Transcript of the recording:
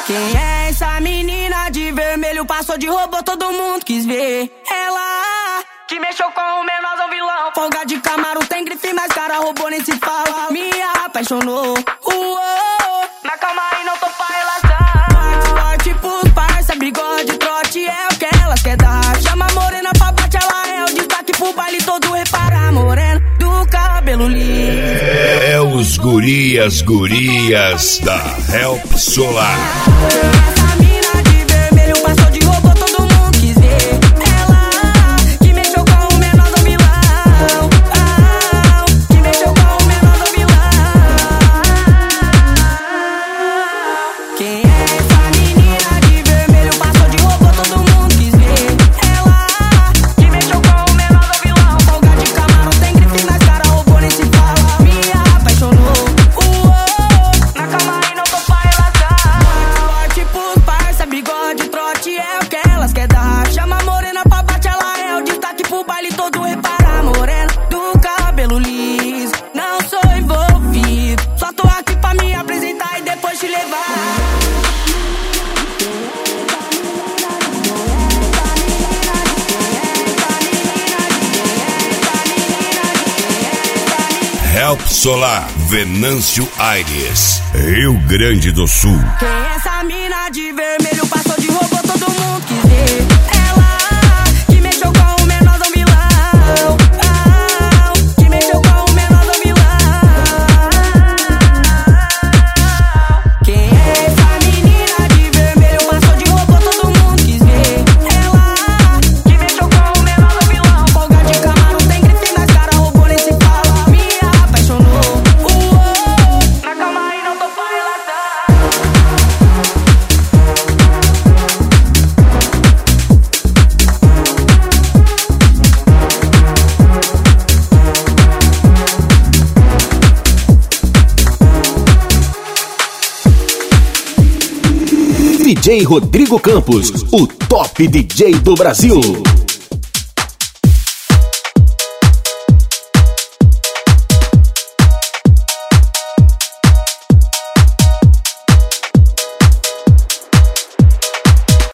Quem é essa menina de vermelho? Passou de robô, todo mundo quis ver. Ela que mexeu com o menorzão vilão. Folga de Camaro, tem grife, mas cara robô nem se fala. Me apaixonou, na calma aí não tô pra relação. Forte pros parça, bigode, trote é o que elas quer dar. Chama a morena pra bate, ela é o destaque pro baile todo. Repara a morena do cabelo liso. É os gurias da Help Solar. Essa mina de vermelho passou de robô, todo mundo quis ver. Ela que mexeu com o menor do vilão. Que mexeu com o menor do vilão. Quem é essa menina de vermelho? Passou de robô, todo mundo quis ver. Ela que mexeu com o menor do vilão. Folga de Camaro, tem grife, mas cara robô nem se fala. Me apaixonou, na calma aí não tô pra relação. Forte pros parça, bigode, trote é o que elas quer dar. Chama a morena pra bate, ela é o destaque pro baile todo. Repara a morena do cabelo liso. Não sou envolvido, só tô aqui pra me apresentar e depois te levar. Help Solar, Venâncio Aires, Rio Grande do Sul. Quem é essa mina de vermelho? Passou de robô, todo mundo quis ver. Ela que mexeu com o menor do vilão. Que mexeu com o menor do vilão. Quem é essa menina de vermelho? Passou de robô, todo mundo quis ver. Ela que mexeu com o menor do vilão. Folga de Camaro, tem grife, mas cara robô nem se fala. Me apaixonou, na calma aí não tô pra relação. DJ Rodrigo Campos, o top DJ do Brasil.